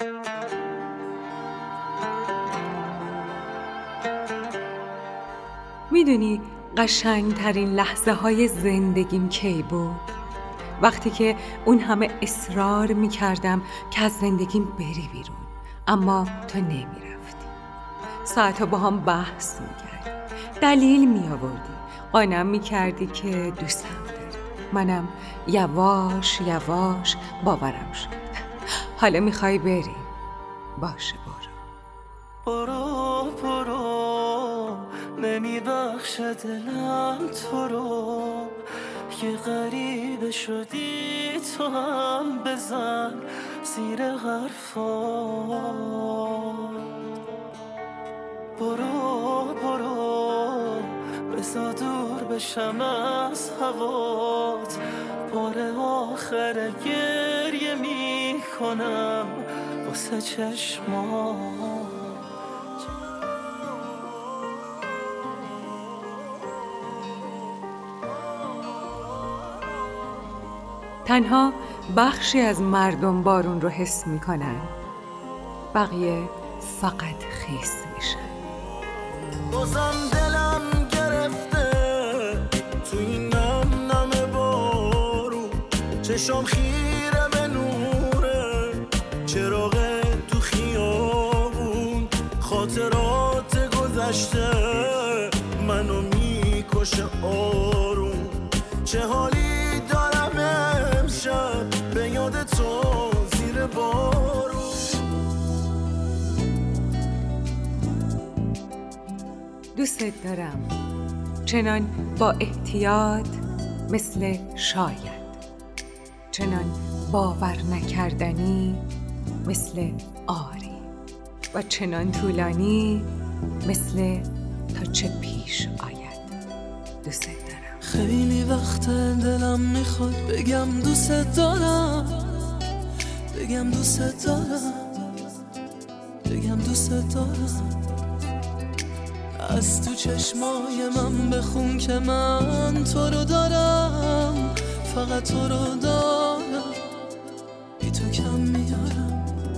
میدونی قشنگترین لحظه های زندگیم کی بود؟ وقتی که اون همه اصرار میکردم که از زندگیم بری بیرون، اما تو نمیرفتی. ساعتا با هم بحث میکردی، دلیل میآوردی، قانعم میکردی که دوستم داری. منم یواش یواش باورم شد. حالا میخوای بری؟ باشه برو برو، نمیبخشه دلم تو رو. یه غریبه شدی تو هم، بزن زیر حرفات. برو برو، بزا دور بشم از هوات. بار آخر گریه میکنم واسه چشمات. تنها بخشی از مردم بارون رو حس میکنن، بقیه فقط خیس میشن. بازم دلم گرفته تو این نم بارون، چشام خیره به نوره چراغ تو خیابون. خاطرات گذشته منو میکشه آروم. چه حالی دارم امشب به یاد تو زیر بارون. دوست دارم چنان با احتیاط مثل شاید، چنان باور نکردنی مثل آری، و چنان طولانی مثل تا چه پیش آید. دوست دارم. خیلی وقت دلم میخواد بگم دوست دارم، بگم دوست دارم، بگم دوست دارم. از تو چشمای من بخون که من تو رو دارم، فقط تو رو دارم، بی تو کم میارم.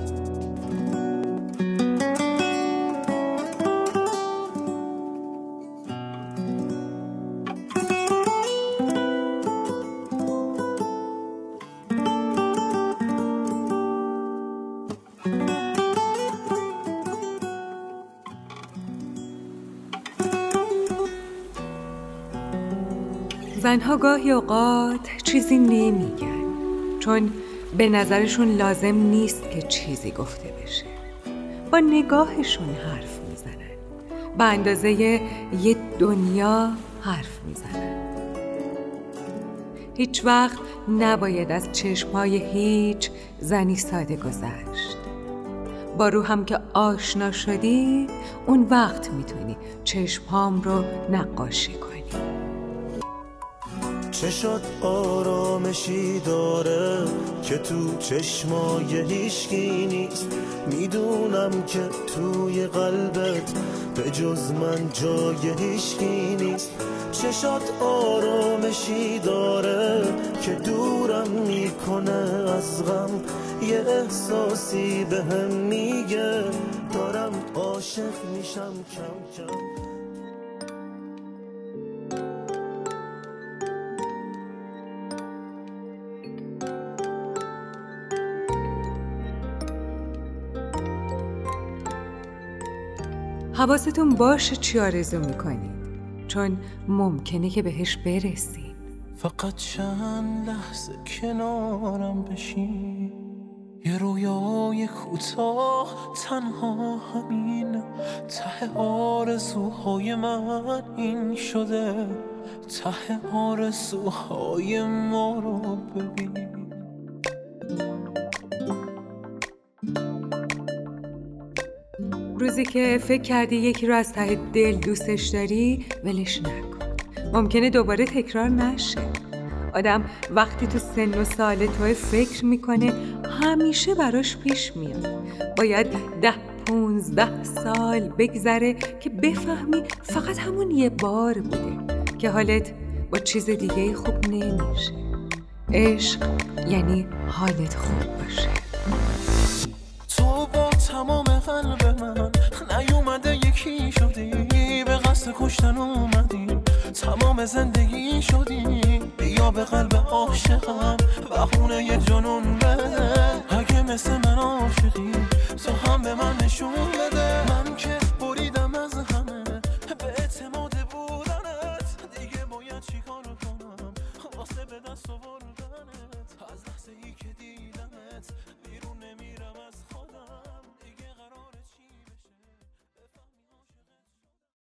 زنها گاهی اوقات چیزی نمیگن چون به نظرشون لازم نیست که چیزی گفته بشه. با نگاهشون حرف میزنن، به اندازه یه دنیا حرف میزنن. هیچ وقت نباید از چشمهای هیچ زنی ساده گذشت. با رو هم که آشنا شدی، اون وقت میتونی چشمهام رو نقاشی کنی. چشات آرامشی داره که تو چشمای هیچکی نیست. میدونم که توی قلبت به جز من جای هیچکی نیست. چشات آرامشی داره که دورم میکنه از غم. یه احساسی بهم میگه دارم عاشق میشم کم کم. حواستون باشه چی آرزو میکنید، چون ممکنه که بهش برسید. فقط چند لحظه کنارم بشین، یه رویای کوتاه تنها همین. ته آرزوهای من این شده، ته آرزوهای ما رو ببین. روزی که فکر کردی یکی رو از ته دل دوستش داری، ولش نکن. ممکنه دوباره تکرار نشه. آدم وقتی تو سن و سال تو فکر میکنه همیشه براش پیش میاد. باید 10-15 سال بگذره که بفهمی فقط همون یه بار بوده که حالت با چیز دیگه خوب نمیشه. عشق یعنی حالت خوب باشه. تو قلب من نیومده یکی شدی، به قصد کشتن اومدی، تمام زندگی شدی. بیا به قلب عاشقم بهونه یه جنون بده، اگه مثل من عاشقی تو هم به من نشون بده.